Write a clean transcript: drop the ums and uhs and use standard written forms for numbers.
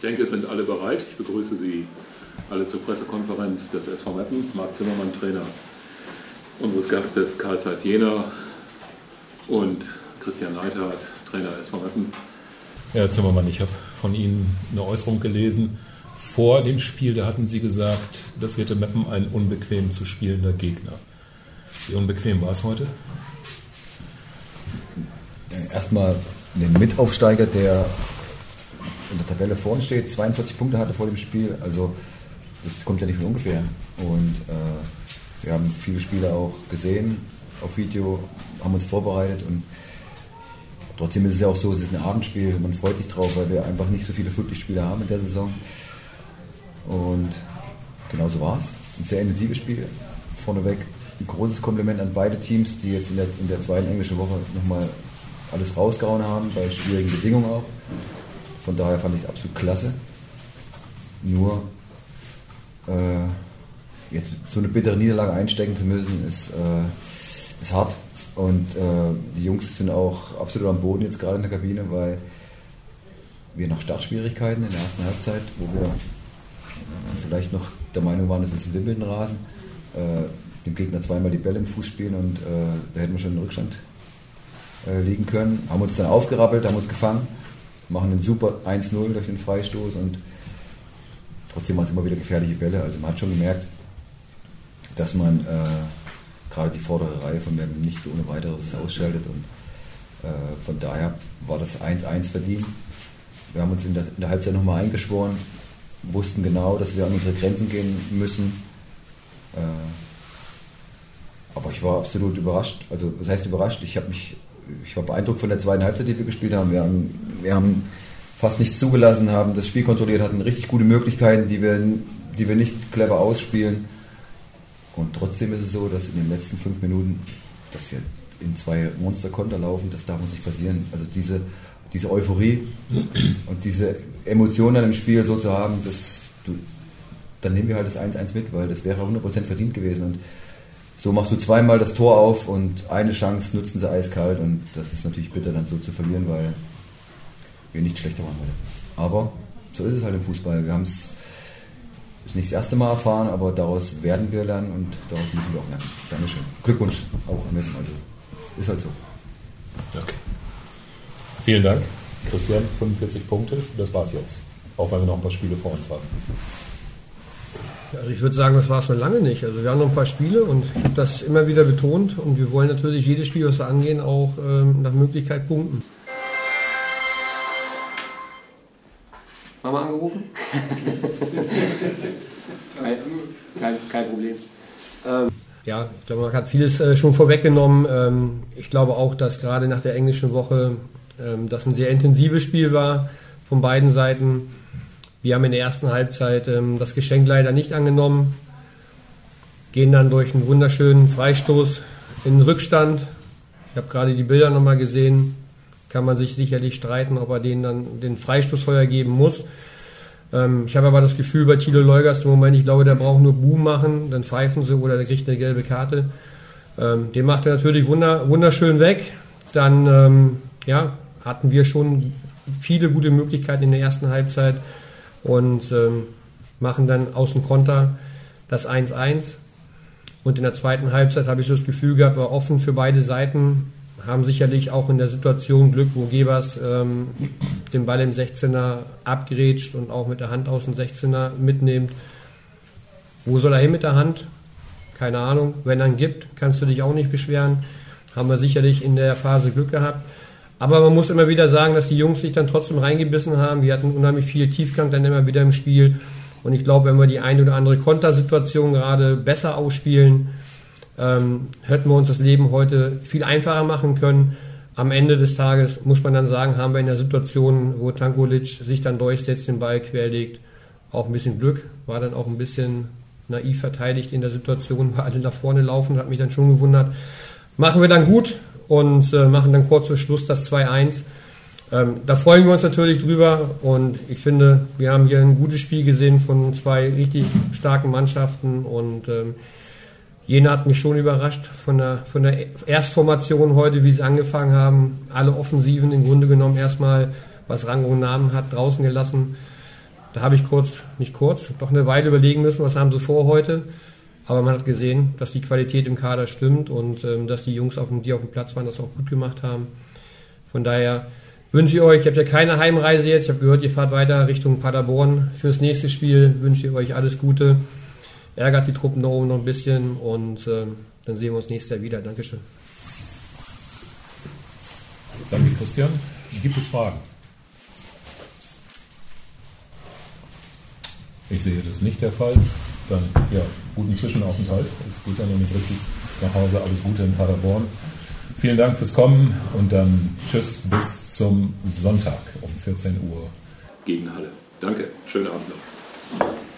denke, es sind alle bereit. Ich begrüße Sie alle zur Pressekonferenz des SV Meppen. Marc Zimmermann, Trainer unseres Gastes Carl Zeiss Jena, und Christian Neidhardt, Trainer SV Meppen. Ja, Herr Zimmermann, ich habe von Ihnen eine Äußerung gelesen. Vor dem Spiel, da hatten Sie gesagt, das wird in Meppen ein unbequem zu spielender Gegner. Wie unbequem war es heute? Erstmal den Mitaufsteiger, der in der Tabelle vorne steht, 42 Punkte hatte vor dem Spiel. Also das kommt ja nicht von ungefähr. Und wir haben viele Spiele auch gesehen auf Video, haben uns vorbereitet, und trotzdem ist es ja auch so, es ist ein Abendspiel, man freut sich drauf, weil wir einfach nicht so viele Flutlichtspiele haben in der Saison. Und genau so war es. Ein sehr intensives Spiel. Vorneweg ein großes Kompliment an beide Teams, die jetzt in der zweiten englischen Woche nochmal alles rausgehauen haben, bei schwierigen Bedingungen auch. Von daher fand ich es absolut klasse. Nur jetzt so eine bittere Niederlage einstecken zu müssen, ist hart. Und die Jungs sind auch absolut am Boden jetzt gerade in der Kabine, weil wir nach Startschwierigkeiten in der ersten Halbzeit, wo wir vielleicht noch der Meinung waren, es ist ein Wimbledon-Rasen, dem Gegner zweimal die Bälle im Fuß spielen, und da hätten wir schon in Rückstand liegen können. Haben uns dann aufgerappelt, haben uns gefangen, machen einen super 1-0 durch den Freistoß, und trotzdem waren es immer wieder gefährliche Bälle. Also man hat schon gemerkt, dass man gerade die vordere Reihe von Meppen nicht so ohne weiteres ausschaltet, und von daher war das 1-1 verdient. Wir haben uns in der Halbzeit nochmal eingeschworen, wussten genau, dass wir an unsere Grenzen gehen müssen. Aber ich war absolut überrascht. Also was heißt überrascht? Ich war beeindruckt von der zweiten Halbzeit, die wir gespielt haben. Wir haben fast nichts zugelassen, haben das Spiel kontrolliert, hatten richtig gute Möglichkeiten, die wir nicht clever ausspielen. Und trotzdem ist es so, dass in den letzten 5 Minuten, dass wir in 2 Monster-Konter laufen, das darf uns nicht passieren. Also diese Euphorie und diese Emotionen dann im Spiel so zu haben, dann nehmen wir halt das 1-1 mit, weil das wäre 100% verdient gewesen. Und so machst du zweimal das Tor auf, und eine Chance nutzen sie eiskalt, und das ist natürlich bitter, dann so zu verlieren, weil wir nicht schlechter waren heute. Aber so ist es halt im Fußball. Wir haben es nicht das erste Mal erfahren, aber daraus werden wir lernen, und daraus müssen wir auch lernen. Dankeschön. Glückwunsch auch mit. Also ist halt so. Okay. Vielen Dank, Christian. 45 Punkte, das war's jetzt. Auch weil wir noch ein paar Spiele vor uns haben. Also ich würde sagen, das war es noch lange nicht. Also wir haben noch ein paar Spiele, und ich habe das immer wieder betont, und wir wollen natürlich jedes Spiel, was wir angehen, auch nach Möglichkeit punkten. Haben wir angerufen? Kein Problem. Ja, ich glaube, man hat vieles schon vorweggenommen. Ich glaube auch, dass gerade nach der englischen Woche das ein sehr intensives Spiel war von beiden Seiten. Wir haben in der ersten Halbzeit das Geschenk leider nicht angenommen, gehen dann durch einen wunderschönen Freistoß in den Rückstand. Ich habe gerade die Bilder nochmal gesehen. Kann man sich sicherlich streiten, ob er denen dann den Freistoßfeuer geben muss. Ich habe aber das Gefühl bei Thilo Leugers im Moment, ich glaube, der braucht nur Boom machen, dann pfeifen sie, oder der kriegt eine gelbe Karte. Den macht er natürlich wunderschön weg. Dann hatten wir schon viele gute Möglichkeiten in der ersten Halbzeit und machen dann aus dem Konter das 1-1. Und in der zweiten Halbzeit habe ich so das Gefühl gehabt, war offen für beide Seiten, haben sicherlich auch in der Situation Glück, wo Gebers den Ball im 16er abgrätscht und auch mit der Hand aus dem 16er mitnimmt. Wo soll er hin mit der Hand? Keine Ahnung. Wenn er ihn gibt, kannst du dich auch nicht beschweren. Haben wir sicherlich in der Phase Glück gehabt. Aber man muss immer wieder sagen, dass die Jungs sich dann trotzdem reingebissen haben. Wir hatten unheimlich viel Tiefgang dann immer wieder im Spiel. Und ich glaube, wenn wir die eine oder andere Kontersituation gerade besser ausspielen, hätten wir uns das Leben heute viel einfacher machen können. Am Ende des Tages muss man dann sagen, haben wir in der Situation, wo Tankulic sich dann durchsetzt, den Ball querlegt, auch ein bisschen Glück, war dann auch ein bisschen naiv verteidigt in der Situation, weil alle nach vorne laufen, hat mich dann schon gewundert. Machen wir dann gut und machen dann kurz vor Schluss das 2-1. Da freuen wir uns natürlich drüber, und ich finde, wir haben hier ein gutes Spiel gesehen von 2 richtig starken Mannschaften, und Jena hat mich schon überrascht von der Erstformation heute, wie sie angefangen haben. Alle Offensiven im Grunde genommen erstmal, was Rang und Namen hat, draußen gelassen. Da habe ich doch eine Weile überlegen müssen, was haben sie vor heute. Aber man hat gesehen, dass die Qualität im Kader stimmt und dass die Jungs, die auf dem Platz waren, das auch gut gemacht haben. Von daher wünsche ich euch, ihr habt ja keine Heimreise jetzt, ich habe gehört, ihr fahrt weiter Richtung Paderborn. Fürs nächste Spiel wünsche ich euch alles Gute. Ärgert die Truppen da oben noch ein bisschen und dann sehen wir uns nächstes Jahr wieder. Dankeschön. Danke, Christian. Gibt es Fragen? Ich sehe das nicht der Fall. Dann, ja, guten Zwischenaufenthalt. Es geht ja noch nicht richtig nach Hause. Alles Gute in Paderborn. Vielen Dank fürs Kommen und dann tschüss bis zum Sonntag um 14 Uhr. Gegen Halle. Danke. Schönen Abend noch.